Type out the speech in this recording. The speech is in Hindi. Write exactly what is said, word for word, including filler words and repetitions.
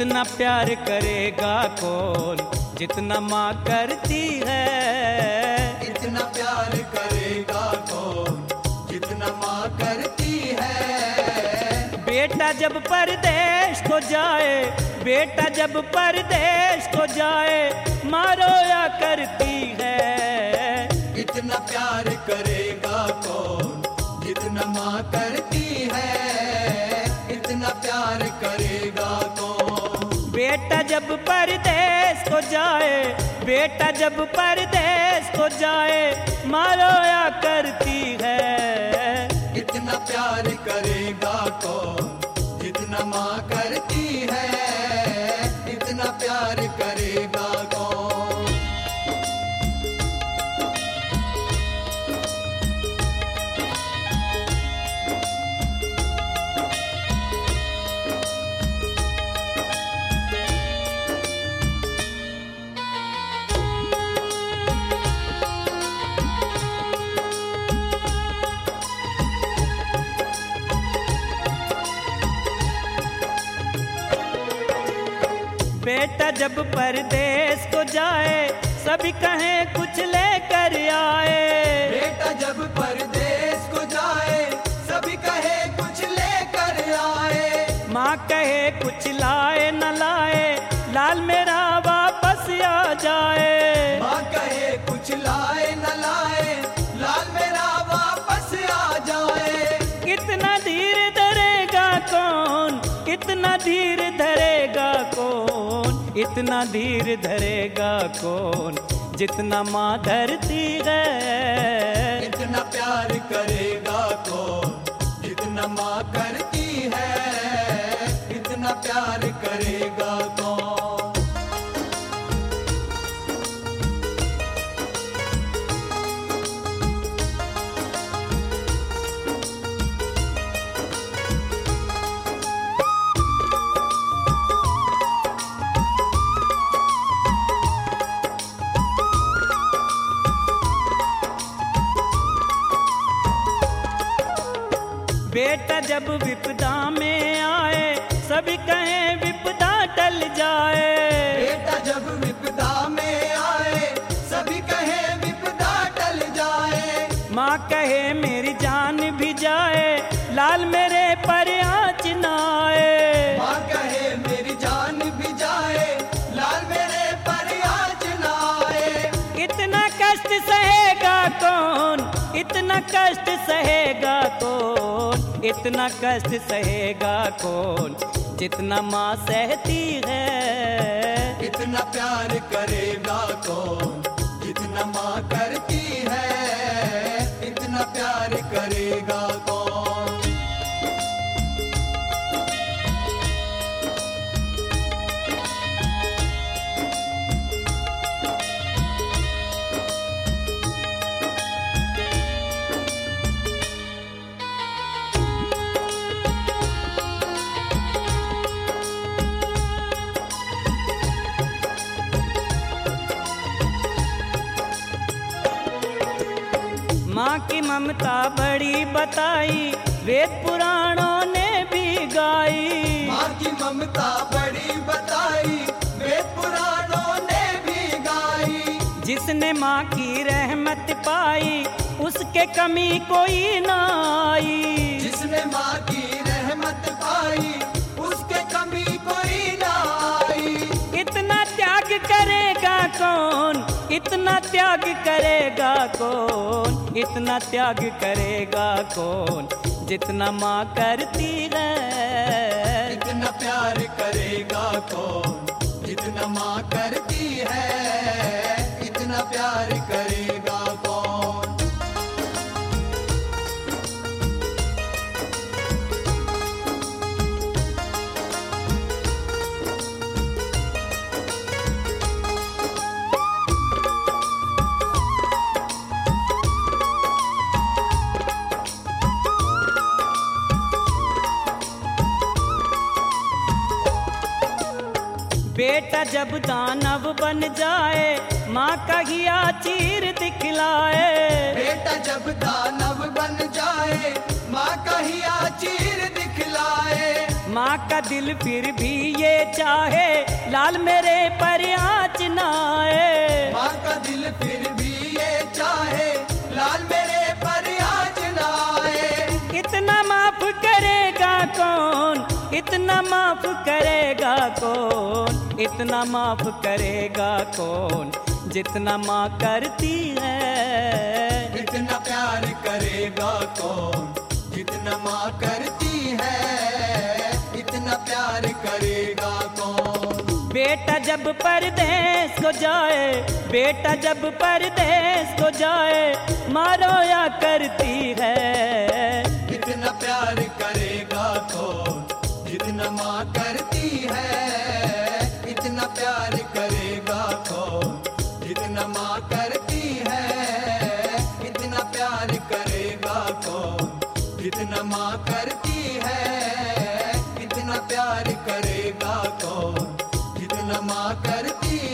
इतना प्यार करेगा कौन जितना माँ करती है। इतना प्यार करेगा कौन जितना माँ करती है। बेटा जब परदेश को जाए, बेटा जब परदेश को जाए, माँ रोया करती है। इतना प्यार करेगा कौन जितना माँ करती है। इतना प्यार करेगा कौन। बेटा जब परदेश को जाए, बेटा जब परदेश को जाए, माँ रोया करती है। इतना प्यार करेगा कौन जितना माँ करती है। इतना प्यार करेगा कौन। बेटा जब परदेश को जाए, सभी कहें कुछ लेकर आए। बेटा जब परदेश को जाए, सभी कहे कुछ लेकर आए। माँ कहे कुछ लाए न लाए, लाल मेरा वापस आ जाए। माँ कहे कुछ लाए न लाए, लाल मेरा वापस आ जाए। इतना धीर धरेगा कौन, इतना धीर धरेगा कौन, इतना धीर धरेगा कौन जितना माँ धरती है। इतना प्यार करेगा कौन जितना माँ करती है। इतना प्यार करेगा कौन। बेटा जब विपदा में आए, सभी कहें विपदा टल जाए। बेटा जब विपदा में आए, सभी कहे विपदा टल जाए। माँ कहे मेरी जान भी जाए, लाल मेरे पर आँच न आए। माँ कहे मेरी जान भी जाए, लाल मेरे पर आँच न आए। इतना कष्ट सहेगा कौन, इतना कष्ट सहेगा कौन, इतना कष्ट सहेगा कौन जितना माँ सहती है। इतना प्यार करेगा कौन जितना माँ करती है। इतना प्यार करेगा कौन। माँ की ममता बड़ी बताई, वेद पुराणों ने भी गाई। माँ की ममता बड़ी बताई, वेद पुराणों ने भी गाई। जिसने माँ की रहमत पाई, उसके कमी कोई ना आई। जिसने माँ की रहमत पाई, उसके कमी कोई ना आई। इतना त्याग करेगा कौन, इतना त्याग करेगा कौन, इतना त्याग करेगा कौन जितना माँ करती है। इतना प्यार करेगा कौन जितना माँ करती है। इतना प्यार करेगा कौन। बेटा जब दानव बन जाए, माँ का हिया चीर दिखलाए। बेटा जब दानव बन जाए, माँ का हिया चीर दिखलाए। माँ का दिल फिर भी ये चाहे लाल मेरे पर आँच ना आए। माँ का दिल फिर भी ये चाहे लाल मेरे पर आँच ना आए। इतना माफ करेगा कौन, इतना माफ करेगा कौन, इतना माफ करेगा कौन जितना माँ करती है। इतना प्यार करेगा कौन जितना माँ करती है। इतना प्यार करेगा कौन। बेटा जब परदेस को जाए, बेटा जब परदेस को जाए माँ रोया करती है। इतना प्यार करेगा कौन जितना माँ करती है। इतना प्यार करेगा कौन जितना माँ करती है। इतना प्यार करेगा कौन जितना माँ करती है। इतना प्यार करेगा कौन जितना माँ करती